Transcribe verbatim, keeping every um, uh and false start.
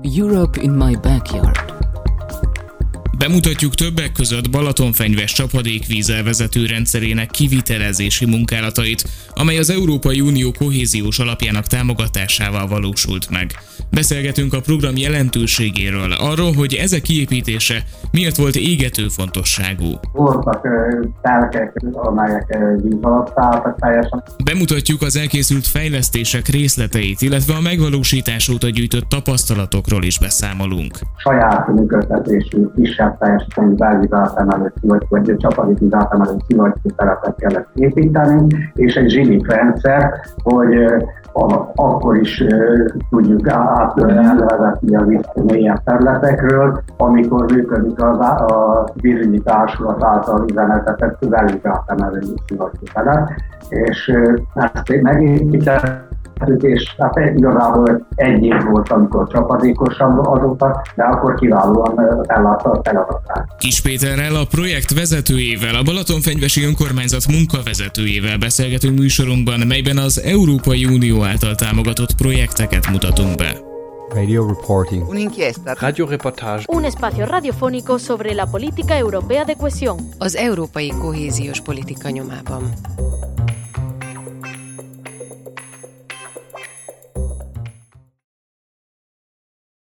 Europe in my backyard. Bemutatjuk többek között Balatonfenyves csapadékvíz elvezető rendszerének kivitelezési munkálatait, amely az Európai Unió kohéziós alapjának támogatásával valósult meg. Beszélgetünk a program jelentőségéről, arról, hogy ezek kiépítése miért volt égető fontosságú. Voltak telkek, amelyek víz alatt álltak teljesen. Bemutatjuk az elkészült fejlesztések részleteit, illetve a megvalósítás óta gyűjtött tapasztalatokról is beszámolunk. Saját működtetésű, kisebb teljesítményű belvízátemelő szivagy, vagy csapadékvízátemelő szivagytelepet kellett építeni, és egy zsilik rendszer, hogy a, akkor is uh, tudjuk átvezetni a víz mélyebb területekről, amikor működik az, a vízügyi társulat által üzemeltetett belvízátemelő szivagytelep, és uh, ezt megépítettük, és hát igazából egy év volt, amikor csapadékosabb azóta, de akkor kiválóan ellátta a feladatát. Kis Péterrel, a projekt vezetőjével, a Balatonfenyvesi önkormányzat munkavezetőjével beszélgetünk műsorunkban, melyben az Európai Unió által támogatott projekteket mutatunk be. Radio reporting. Un'inchiesta. Radio reportage. Un espacio radiofónico sobre la política europea de cohesión. Az európai kohéziós politika nyomában.